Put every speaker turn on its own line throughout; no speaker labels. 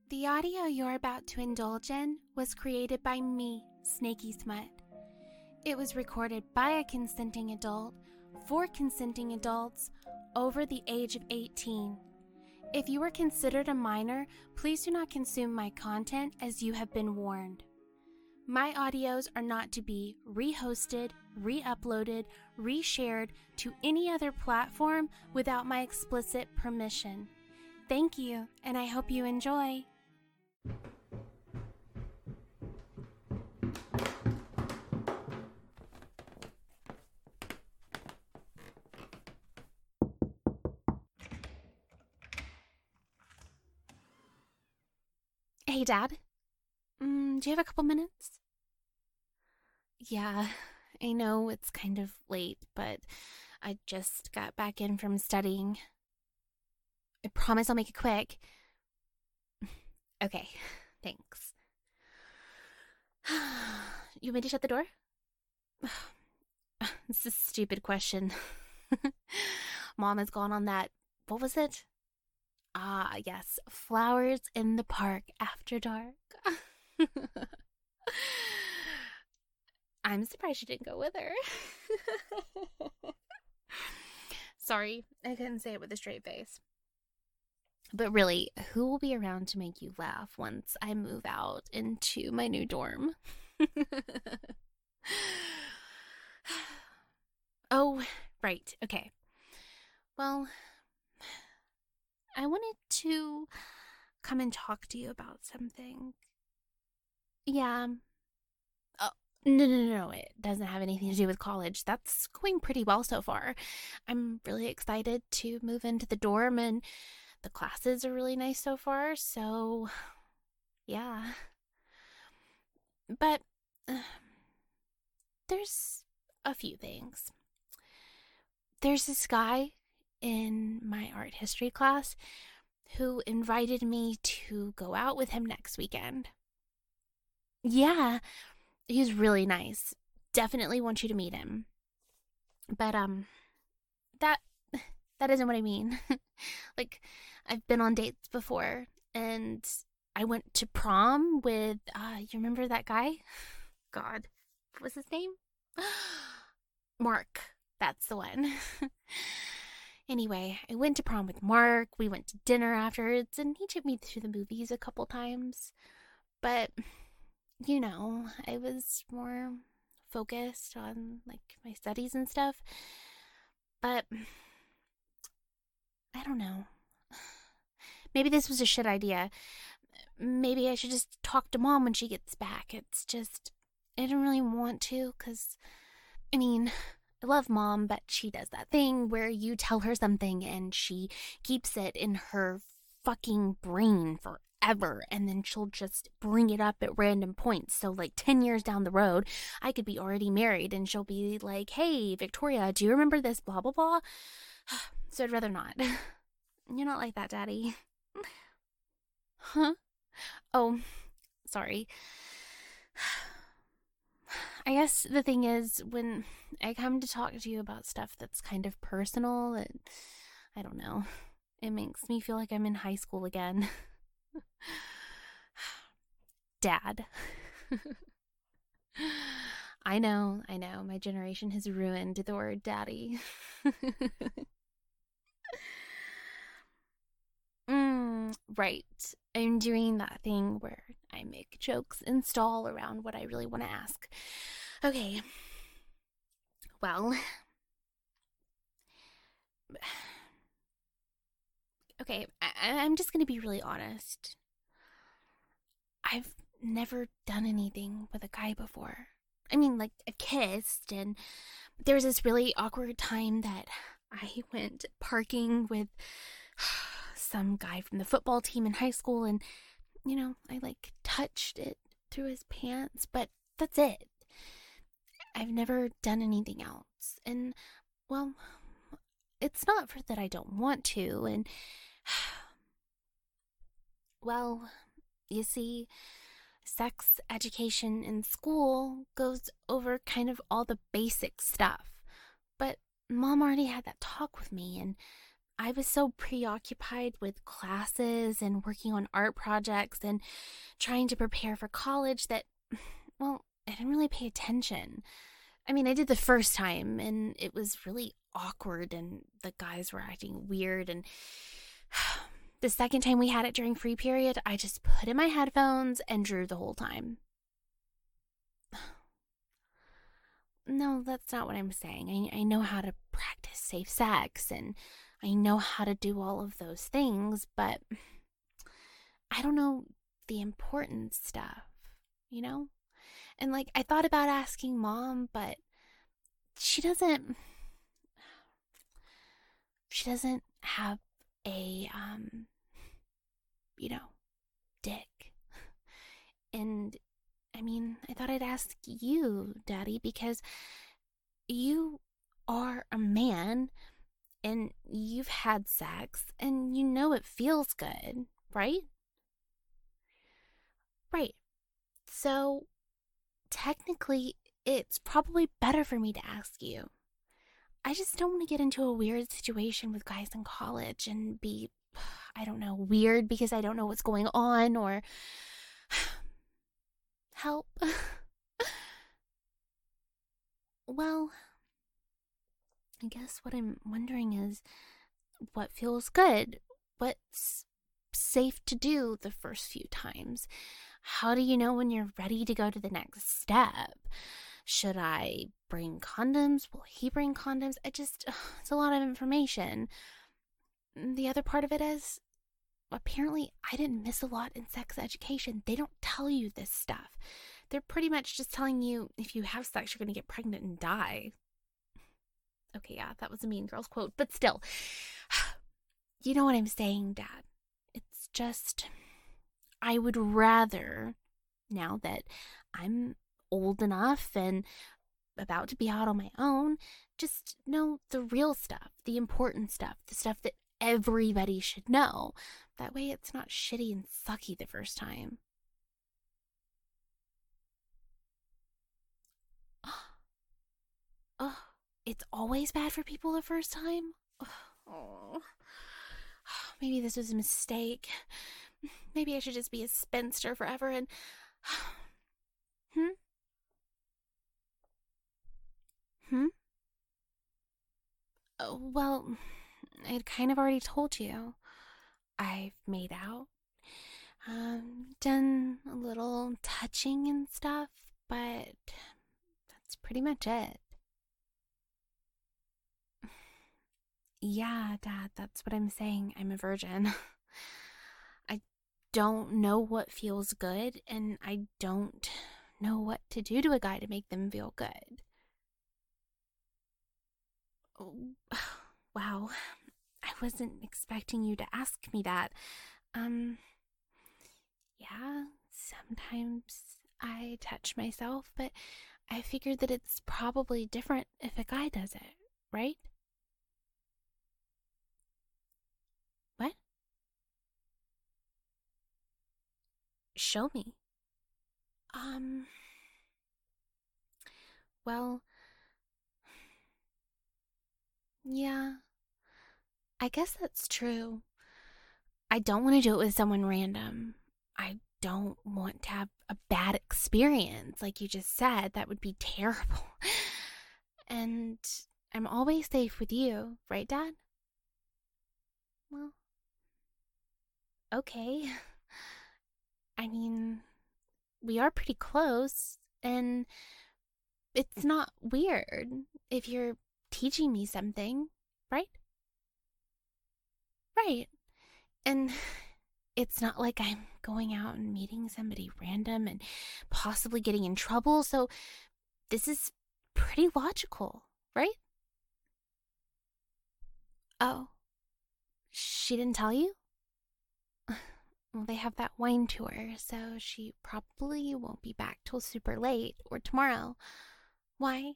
The audio you're about to indulge in was created by me, Snaky Smut. It was recorded by a consenting adult for consenting adults over the age of 18. If you are considered a minor, please do not consume my content as you have been warned. My audios are not to be re-hosted, re-uploaded, re-shared to any other platform without my explicit permission. Thank you, and I hope you enjoy. Hey, Dad. Do you have a couple minutes? Yeah, I know it's kind of late, but I just got back in from studying. I promise I'll make it quick. Okay, thanks. You want me to shut the door? It's a stupid question. Mom has gone on that, what was it? Ah, yes, flowers in the park after dark. I'm surprised you didn't go with her. Sorry, I couldn't say it with a straight face. But really, who will be around to make you laugh once I move out into my new dorm? Oh, right, okay. Well, I wanted to come and talk to you about something. Yeah. Oh, no. It doesn't have anything to do with college. That's going pretty well so far. I'm really excited to move into the dorm, and the classes are really nice so far, so yeah. But there's a few things. There's this guy in my art history class who invited me to go out with him next weekend. Yeah, he's really nice. Definitely want you to meet him. But that isn't what I mean. Like, I've been on dates before, and I went to prom with you remember that guy? God, what was his name? Mark. That's the one. Anyway, I went to prom with Mark. We went to dinner afterwards, and he took me to the movies a couple times. But, you know, I was more focused on, like, my studies and stuff. But, I don't know. Maybe this was a shit idea. Maybe I should just talk to Mom when she gets back. It's just, I don't really want to, because, I mean, I love Mom, but she does that thing where you tell her something and she keeps it in her fucking brain forever, and then she'll just bring it up at random points. So, like, 10 years down the road, I could be already married, and she'll be like, hey, Victoria, do you remember this blah, blah, blah? So I'd rather not. You're not like that, Daddy. Huh? Oh, sorry. I guess the thing is, when I come to talk to you about stuff that's kind of personal, I don't know, it makes me feel like I'm in high school again. Dad. I know, my generation has ruined the word daddy. Right. I'm doing that thing where I make jokes and stall around what I really want to ask. Okay. Well. Okay, I'm just going to be really honest. I've never done anything with a guy before. I mean, like, I kissed, and there was this really awkward time that I went parking with some guy from the football team in high school, and, you know, I, like, touched it through his pants, but that's it. I've never done anything else, and, well, it's not for that I don't want to, and, well, you see, sex education in school goes over kind of all the basic stuff, but Mom already had that talk with me, and I was so preoccupied with classes and working on art projects and trying to prepare for college that, well, I didn't really pay attention. I mean, I did the first time, and it was really awkward, and the guys were acting weird. And the second time we had it during free period, I just put in my headphones and drew the whole time. No, that's not what I'm saying. I know how to practice safe sex, and I know how to do all of those things, but I don't know the important stuff, you know? And like, I thought about asking mom, but she doesn't she doesn't have a you know, dick. And I mean, I thought I'd ask you, Daddy, because you are a man and you've had sex and you know it feels good, right? Right. So, technically, it's probably better for me to ask you. I just don't want to get into a weird situation with guys in college and be, I don't know, weird because I don't know what's going on or help. Well, I guess what I'm wondering is what feels good? What's safe to do the first few times? How do you know when you're ready to go to the next step? Should I bring condoms? Will he bring condoms? It's a lot of information. The other part of it is, apparently, I didn't miss a lot in sex education. They don't tell you this stuff. They're pretty much just telling you if you have sex, you're going to get pregnant and die. Okay, yeah, that was a Mean Girls quote, but still. You know what I'm saying, Dad. It's just, I would rather, now that I'm old enough and about to be out on my own, just know the real stuff, the important stuff, the stuff that everybody should know. That way it's not shitty and sucky the first time. Oh, it's always bad for people the first time? Oh, maybe this was a mistake. Maybe I should just be a spinster forever and... Hmm? Hmm? Well, I'd kind of already told you. I've made out, done a little touching and stuff, but that's pretty much it. Yeah, Dad, that's what I'm saying. I'm a virgin. I don't know what feels good, and I don't know what to do to a guy to make them feel good. Oh, wow. I wasn't expecting you to ask me that. Um, yeah, sometimes I touch myself, but I figured that it's probably different if a guy does it, right? What? Show me. Um, well, yeah, I guess that's true. I don't want to do it with someone random. I don't want to have a bad experience, like you just said. That would be terrible. And I'm always safe with you, right, Dad? Well, okay. I mean, we are pretty close, and it's not weird if you're teaching me something, right? Right. And it's not like I'm going out and meeting somebody random and possibly getting in trouble, so this is pretty logical, right? Oh, she didn't tell you? Well, they have that wine tour, so she probably won't be back till super late or tomorrow. Why?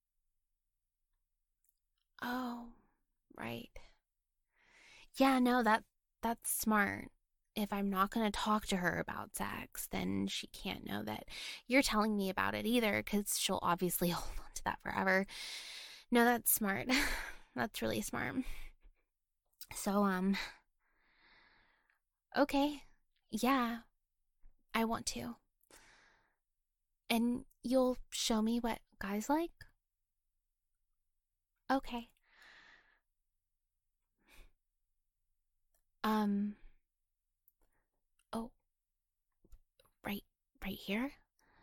Oh, right. Yeah, no, that's smart. If I'm not going to talk to her about sex, then she can't know that you're telling me about it either, because she'll obviously hold on to that forever. No, that's smart. That's really smart. So, okay. Yeah, I want to. And you'll show me what guys like? Okay. Um, oh, right, right here?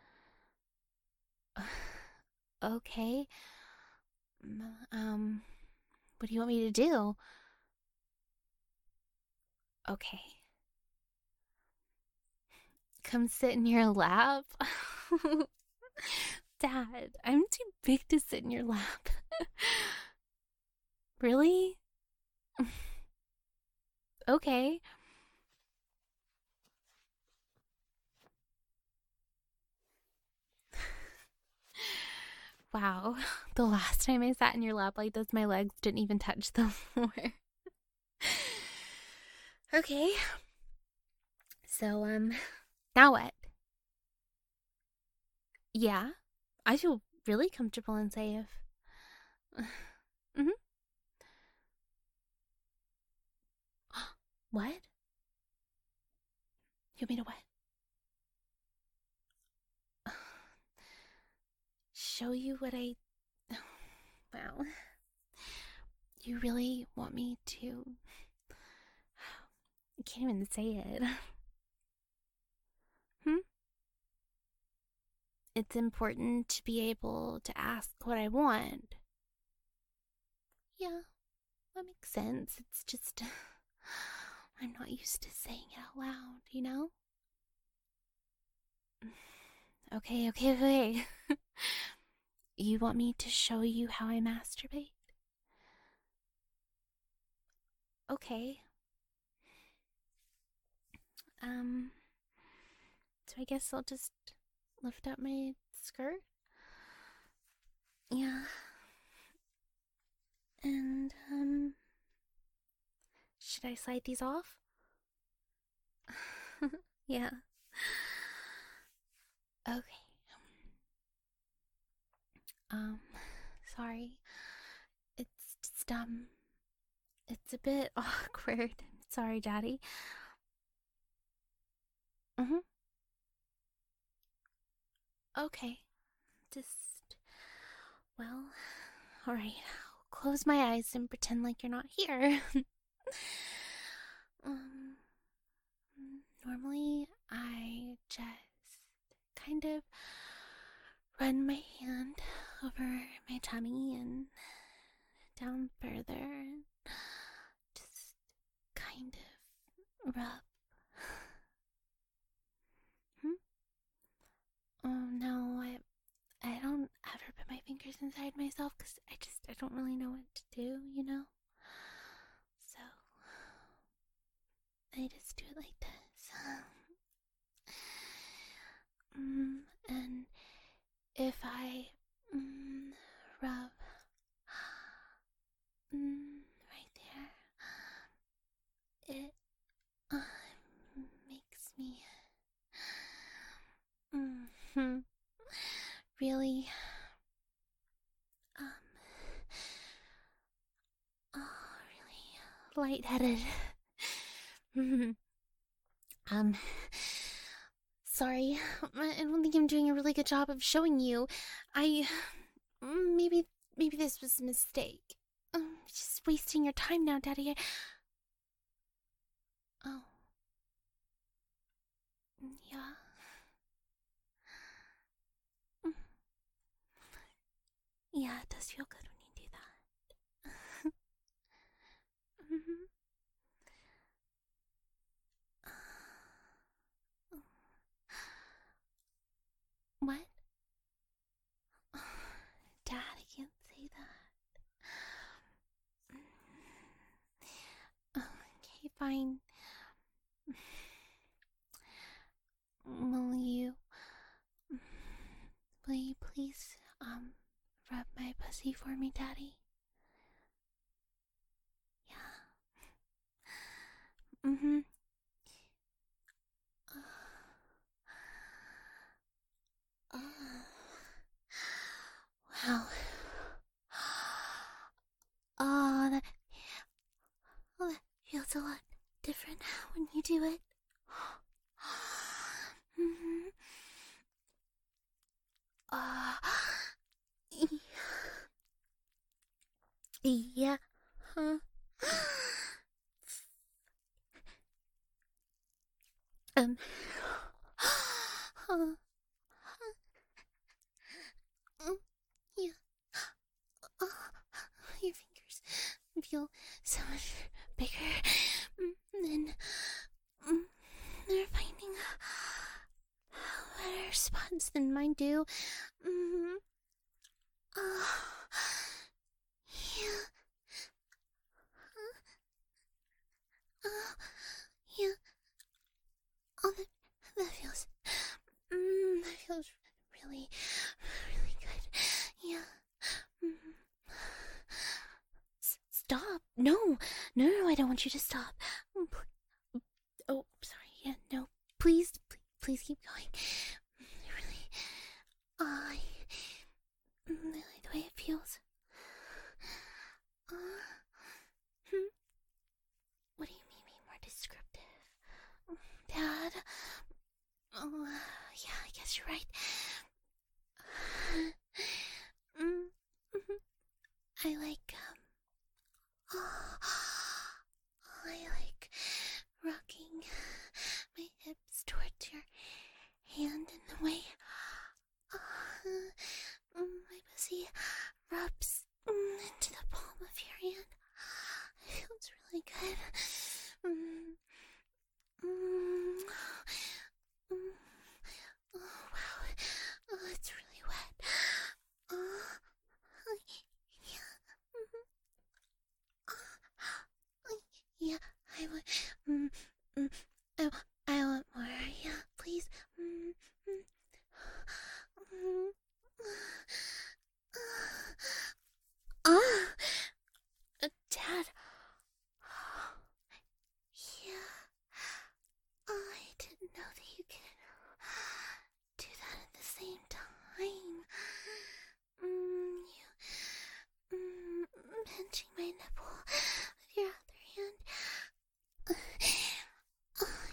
Okay. Um, what do you want me to do? Okay. Come sit in your lap? Dad, I'm too big to sit in your lap. Really? Okay. Wow. The last time I sat in your lap like this, my legs didn't even touch the floor. Okay. So, now what? Yeah, I feel really comfortable and safe. Mm-hmm. What? You want me to what? Show you what I. Wow. You really want me to. I can't even say it. Hmm? It's important to be able to ask what I want. Yeah, that makes sense. It's just. I'm not used to saying it out loud, you know? Okay, okay, okay. You want me to show you how I masturbate? Okay. Um, so I guess I'll just lift up my skirt. Yeah. And, should I slide these off? Yeah. Okay. Um, sorry. It's just, it's a bit awkward. Sorry, Daddy. Mm-hmm. Okay. Just, well, alright. I'll close my eyes and pretend like you're not here. um, Normally, I just kind of run my hand over my tummy and down further. Just kind of rub. Hmm? Oh no, I don't ever put my fingers inside myself because I don't really know what to do, you know? So, I just do it like this. And if I rub right there, it makes me mm, really um really lightheaded. um Sorry, I don't think I'm doing a really good job of showing you. I maybe this was a mistake. Just wasting your time now, Daddy. Oh, yeah. Mm, Yeah, it does feel good when you do that. Mhm. What? Dad, I can't say that. Okay, fine. Will you, will you please, rub my pussy for me, Daddy? Yeah. Mm-hmm. Wow. Oh, Um, uh, yeah. Uh, your fingers feel so much bigger than they're finding better spots than mine do. Mm, uh, yeah. Uh, yeah. Oh, that feels really, really good. Yeah. Mm. Stop. No, I don't want you to stop. Oh, sorry. Yeah, no. Please keep going. Really, I really like the way it feels. Hmm? What do you mean, be more descriptive? Dad? Oh, yeah, I guess you're right. Mm, mhm. I like, I like rocking my hips towards your hand in the way my pussy rubs into the palm of your hand. It feels really good. Mm, mm, mm. Oh, wow. Oh, it's really wet. Yeah. Yeah, I want. Mm, mm, I want more. Yeah, please. Mm, mm, mm, ah, Dad. Yeah, I didn't know that you could do that at the same time. You pinching my nipple with your other hand. Oh,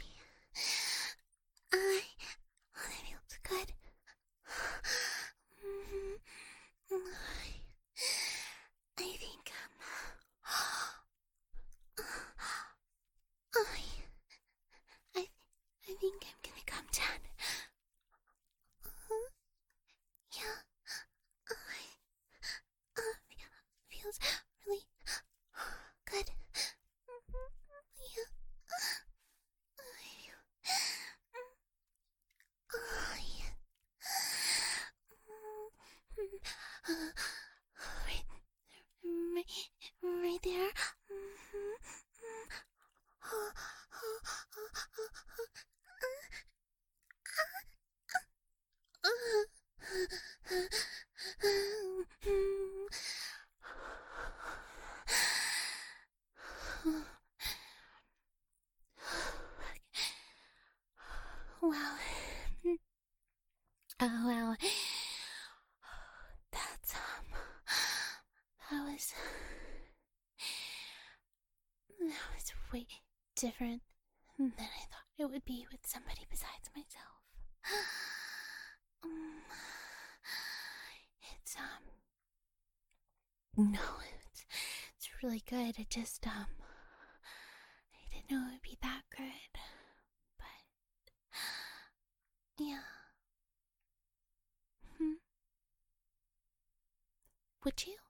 that feels good. I think I, I think I'm gonna come down. Yeah, feels really good. Yeah, yeah. Right, right there. Wow. Oh, wow. That's, that was way different than I thought it would be with somebody besides myself. Um, it's, no, it's really good. It just, I didn't know it would be that good. But, yeah. Hmm. Would you?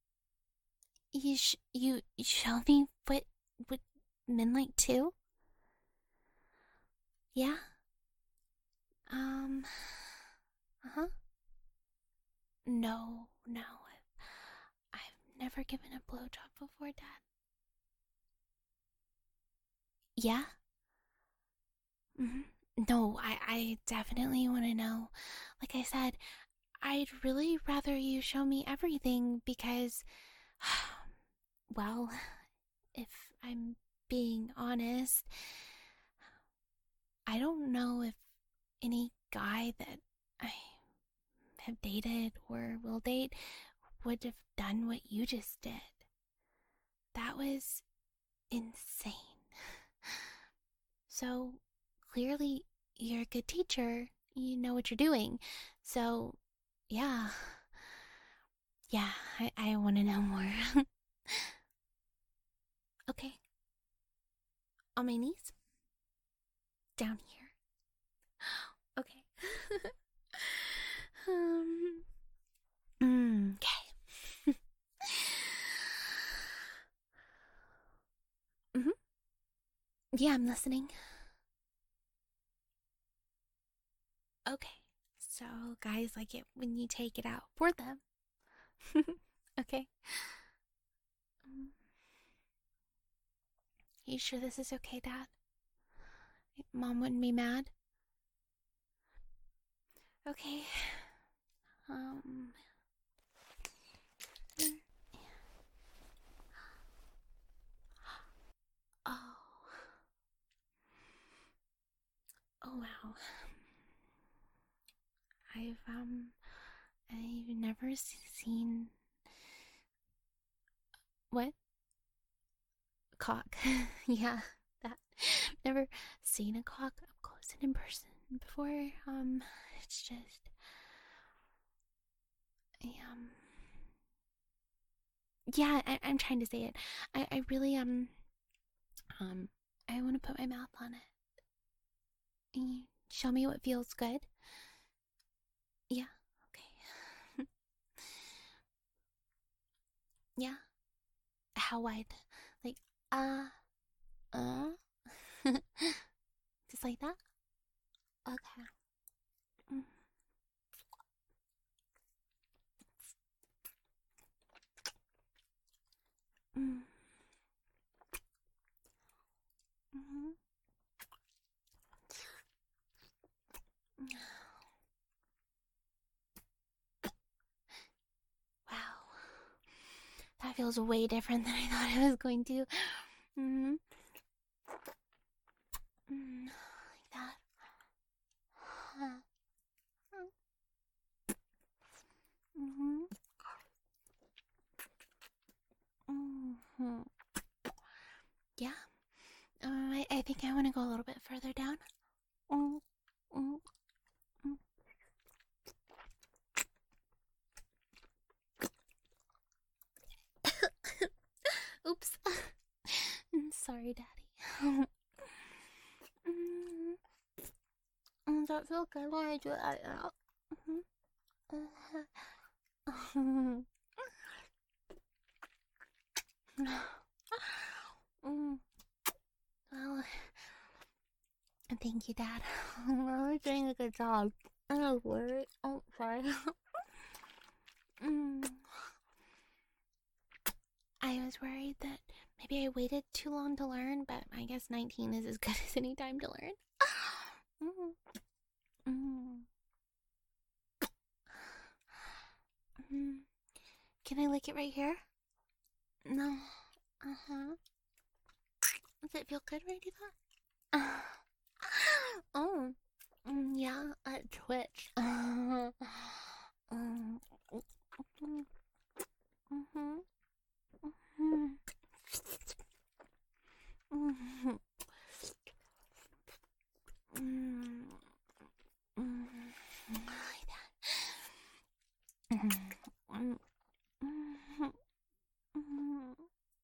You show me what men like too? Yeah? Uh-huh. No. I've never given a blowjob before, Dad. Yeah? No, I definitely want to know. Like I said, I'd really rather you show me everything because, well, if I'm being honest, I don't know if any guy that I have dated or will date would have done what you just did. That was insane. So, clearly, you're a good teacher. You know what you're doing. So, yeah. Yeah, I want to know more. Okay. On my knees. Down here. Okay. hmm Yeah, I'm listening. Okay. So, guys like it when you take it out for them. Okay. Mm, You sure this is okay, Dad? Mom wouldn't be mad? Okay. Um. Oh. Oh, wow. I've never seen. What? Cock. Yeah, that. Never seen a cock up close and in person before. It's just. Um. Yeah, I'm trying to say it. I really, um, I want to put my mouth on it. Show me what feels good. Yeah, okay. Yeah. How wide? Like, uh. Just like that? Okay. Mm, mm, mhm. Wow. That feels way different than I thought it was going to. Mm-hmm. Like that. Huh. Mm-hmm. Mm-hmm. Yeah. I think I want to go a little bit further down. Mm, mm, mm. Oops. Sorry, Daddy. Mm, Does that feel good when I do it out? Mm-hmm. Mm, well, thank you, Dad. We're doing a good job. I was worried. Oh, sorry. mm, I was worried that maybe I waited too long to learn, but I guess 19 is as good as any time to learn. mm, mm, mm. Can I lick it right here? No. Uh huh. Does it feel good when I do that? Oh. Yeah, at Twitch. Mm, mhm, mhm, mhm, mm, mm, like that. Mhm, mm, mhm, mhm.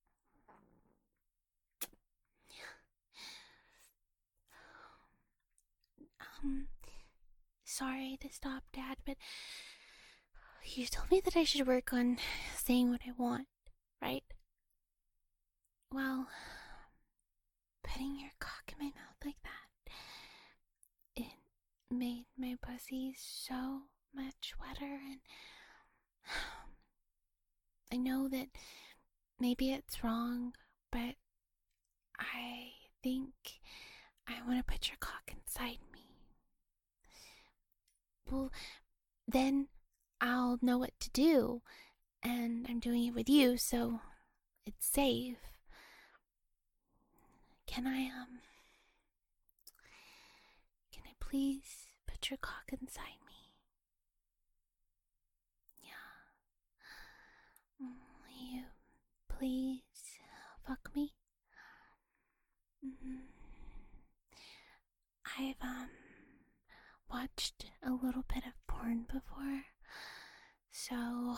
Um, Sorry to stop, Dad, but you told me that I should work on saying what I want, right? Well, putting your cock in my mouth like that, it made my pussy so much wetter, and I know that maybe it's wrong, but I think I want to put your cock inside me. Well, then I'll know what to do, and I'm doing it with you, so it's safe. Can can I please put your cock inside me? Yeah. Will you please fuck me? Mm-hmm. I've watched a little bit of porn before, so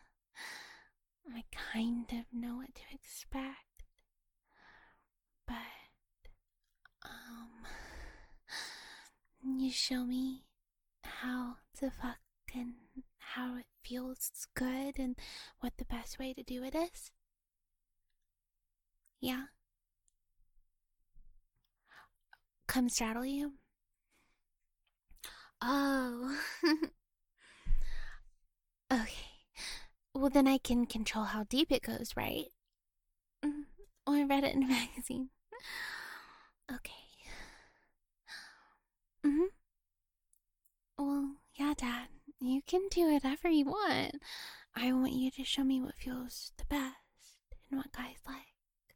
I kind of know what to expect. But um you show me how to fuck and how it feels good and what the best way to do it is? Yeah? Come straddle you? Oh. Okay. Well, then I can control how deep it goes, right? Oh, I read it in a magazine. Okay. Mm-hmm. Well, yeah, Dad. You can do whatever you want. I want you to show me what feels the best and what guys like.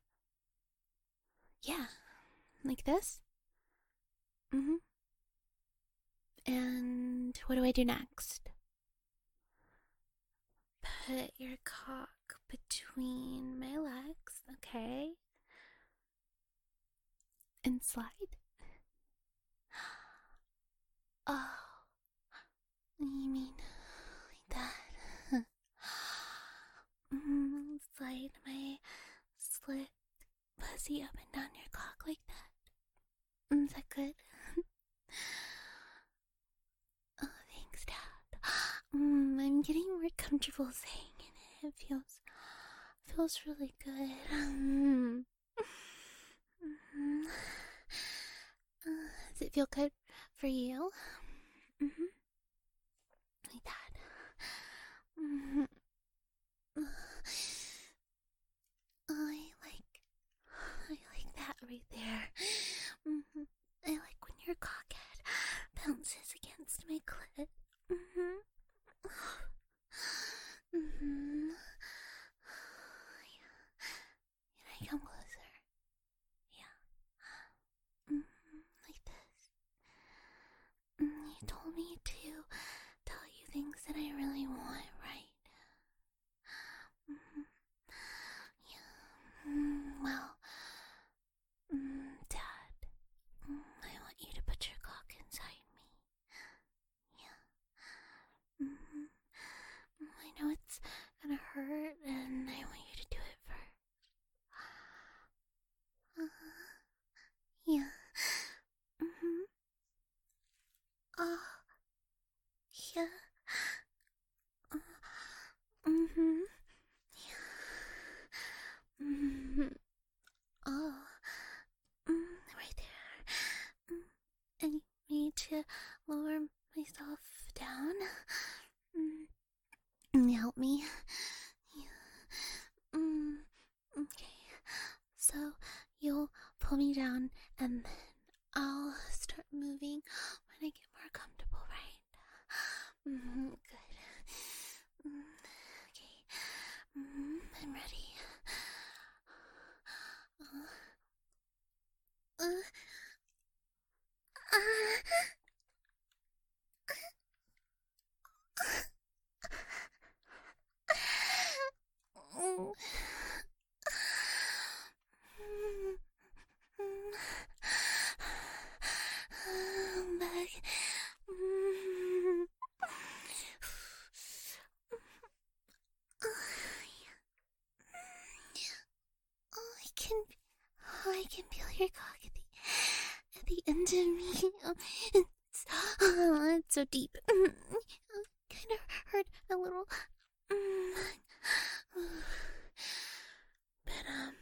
Yeah. Like this? Mm-hmm. And what do I do next? Put your cock between my legs, okay? And slide. Oh, you mean like that? Slide my slit pussy up and down your cock like that. Is that good? Oh, thanks, Dad. I'm getting more comfortable saying it. It feels really good. Does it feel good for you? Mm-hmm. Like that. Mm-hmm. I like that right there. Mm-hmm. I like when your cockhead bounces against my clit. Mm-hmm. Mm-hmm. Can I come closer? Yeah. Mm-hmm. Like this. You told me to tell you things that I really want, right? Mm-hmm. Yeah. Well, Dad, I want you to put your cock inside me. Yeah. I know it's gonna hurt, and I want you to do it first. Yeah. Oh, yeah. Uh, mm-hmm. Yeah. Oh, right there. I need to lower myself down. Help me. Yeah. Okay. So you'll pull me down, and then I'll start moving when I get more comfortable, right? Good. Okay. I'm ready. Uh, Back. I can feel your cock at the end of me. It's so deep. Kind of hurt a little. But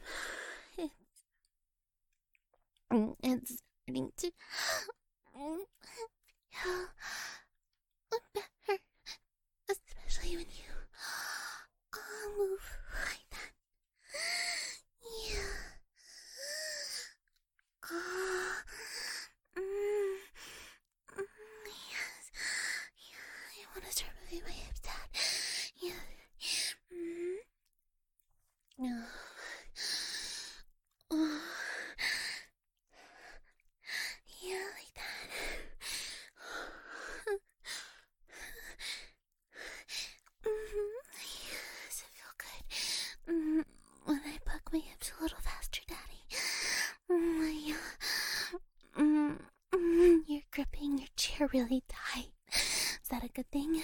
it's starting to feel better, especially when you move like that. Yeah. Yes. Yeah, I want to start moving my hips, Dad. Yeah. No. Yeah, like that. Does it feel good? When I buck my hips a little faster, Daddy. You're gripping your chair really tight. Is that a good thing?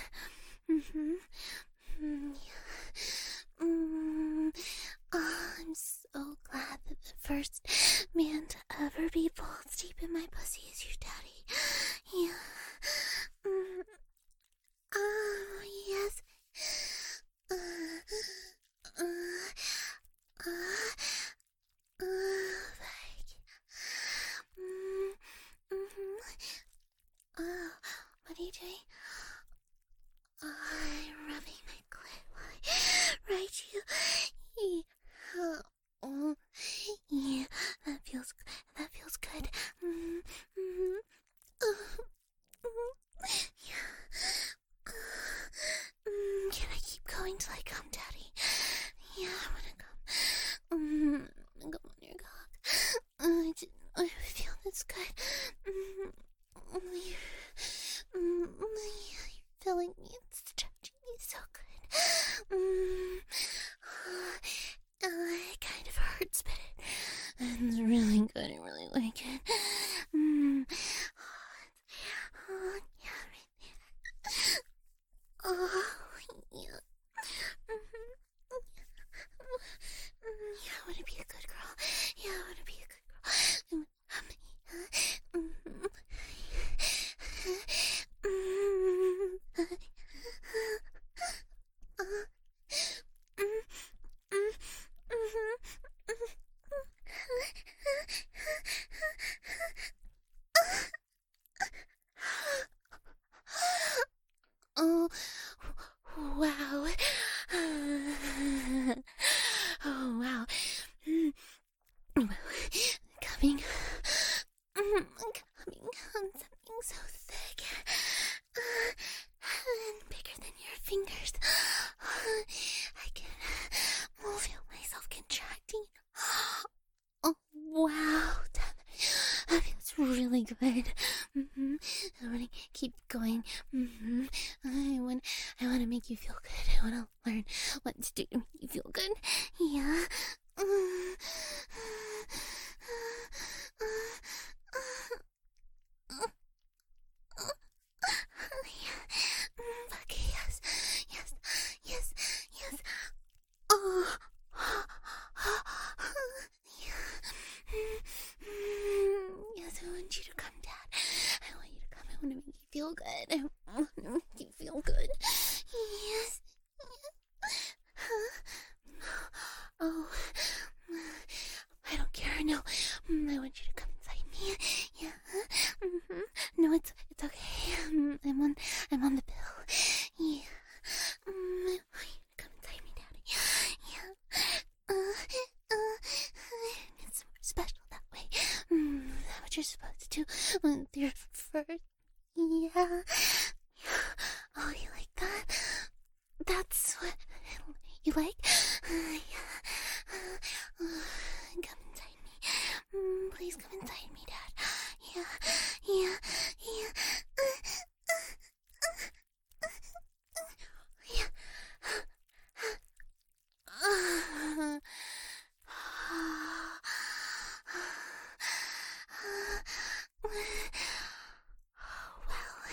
I'm so glad that the first man to ever be pulled deep in my pussy is you, Daddy. Yeah. What are you doing? I'm rubbing my clit. Right, you? Yeah. Oh, yeah. That feels good. Yeah. Can I keep going till I come, Daddy? Yeah, I wanna come. Come on your cock. I feel this good. You're filling me and stretching me so good. It kind of hurts, but it's really good. I really like it. Yeah, right there. Oh, yeah. Yeah, I want to be a good girl. Yeah, I want to be a good girl. Oh, wow. Oh, wow. Coming on something so thick and bigger than your fingers. I can feel myself contracting. Oh, wow. That feels really good. I want to keep going. I want to make you feel good. I want to learn what to do to make you feel good. Yeah. Okay, yes, yes, yes, yes. Oh, yes, I want you to come, Dad. I want you to come. I want to make you feel good. I want to make you feel good. Yes. Oh, I don't care. No, I want you to come inside me. Yeah. No, it's okay. I'm on the pill. Yeah. I want you to come inside me, Daddy. Yeah. It's more special that way. Is that what you're supposed to do with your first? Yeah. Oh, you like that? That's what you like? Come inside me. Please come inside me, Dad. Yeah. Yeah. Well,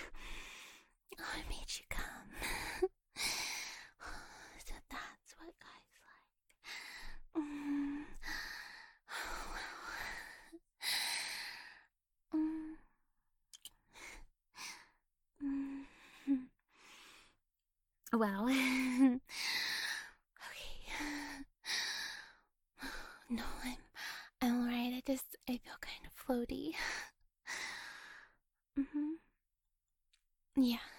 I made you come. So that's what guys like. Well, okay. No, I'm alright. I feel kind of floaty. Yeah.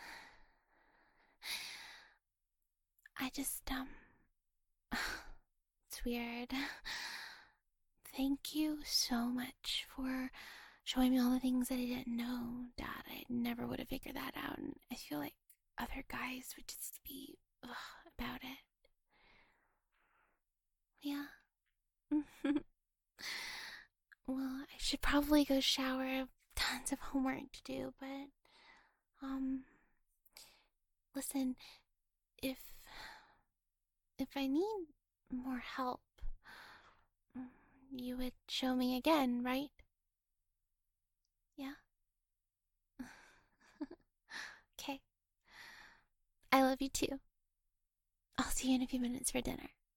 I just, it's weird. Thank you so much for showing me all the things that I didn't know, Dad. I never would have figured that out, and I feel like other guys would just be about it. Yeah. Well, I should probably go shower. I have tons of homework to do, but, listen, if I need more help, you would show me again, right? Yeah? Okay. I love you too. I'll see you in a few minutes for dinner.